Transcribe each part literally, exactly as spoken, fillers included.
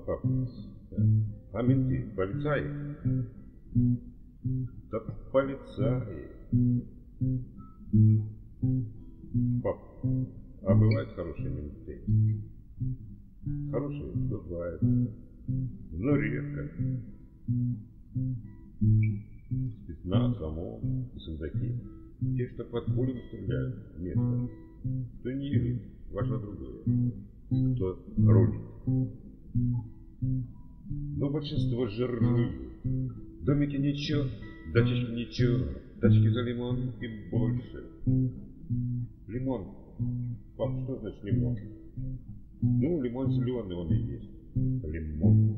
пап, а менты, полицаи? Да полицаи. Пап, а бывают хорошие менты? Хорошие бывают, но редко. Спецназ, ОМОН, судаки. Те, что под пулем стреляют вместо. Кто не юрит, важно другое. Кто рулит. Но большинство жируют. Домики ничего, дачечки ничего, тачки за лимон и больше. Лимон. Пап, что значит лимон? Ну, лимон зеленый он и есть. Лимон.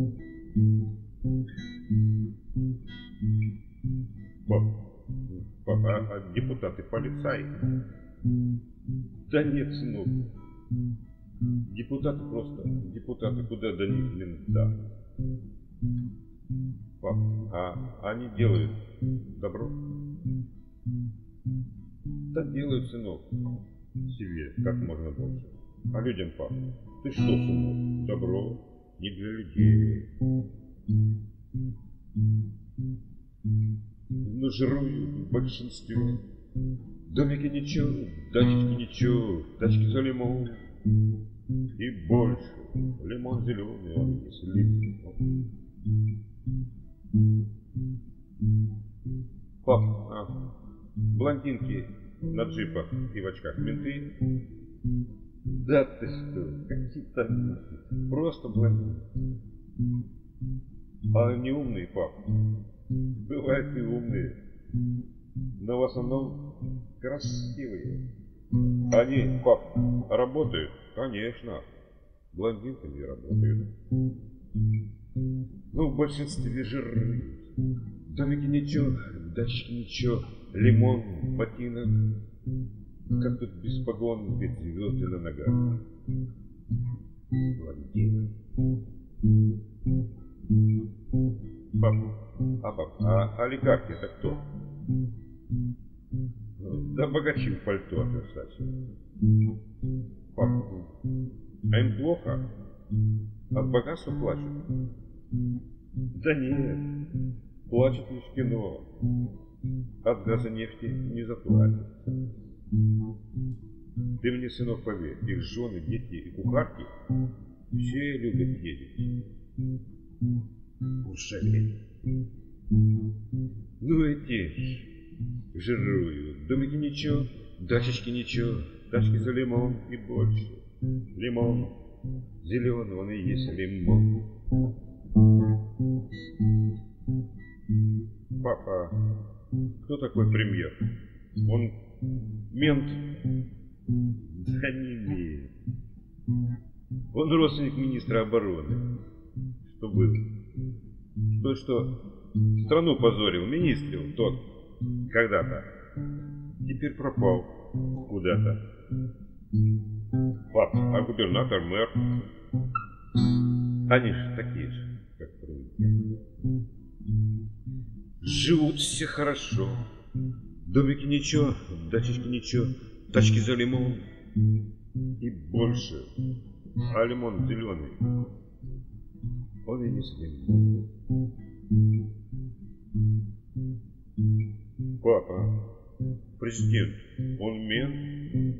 Пап, пап, а, а депутаты полицаи? Да нет, сынок. Депутаты просто, депутаты, куда до них мента. Пап, а они делают добро? Да делают, сынок, себе как можно больше. А людям, пап, ты что, сынок, добро не для людей. Но жируют в большинстве. Домики ничего, дачечки ничего, тачки за лимон. И больше. Лимон зеленый, он есть лимон. Пап, а блондинки на джипах и в очках менты? Да ты что, какие-то просто блондинки. А они умные, пап. Бывают и умные. Но в основном красивые. Они, пап, работают? Конечно. Блондинками работают. Ну, в большинстве жируют. Домики ничего, дачки ничего, лимон, ботинок. Как тут без погон, без звезды на ногах. Блондинок. Пап, а пап, а олигархи это кто? Да богачи в пальто Версаче. Пап, а им плохо? От богатства плачут? Да нет, плачут лишь в кино. От газа нефти не заплатят. Ты мне, сынок, поверь, их жены, дети и кухарки все любят ездить. Куршавель. Ну эти жируют. Домики ничего, дачечки ничего, тачки за лимон и больше. Лимон. Зеленый, он и есть лимон. Папа, кто такой премьер? Он мент? Да не имеет. Он родственник министра обороны. Что был? Тот, что страну позорил, министрил, тот когда-то. Теперь пропал куда-то. Пап, а губернатор, мэр? Они же такие же, как премьер. Живут все хорошо. Домики ничего, дачечки ничего, тачки за лимон и больше. А лимон зеленый, он и есть лимон. Папа, президент, он мент?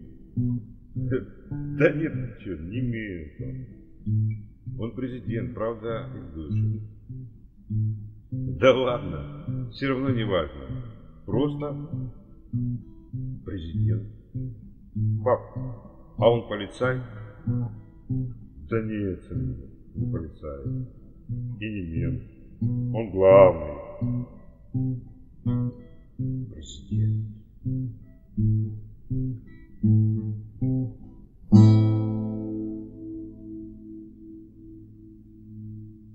Да нет, ничего, не мент он. Он президент, правда, и бывший. Да ладно, все равно не важно. Просто президент. Пап, а он полицай? Да нет, не полицай. И не мент. Он главный. Президент.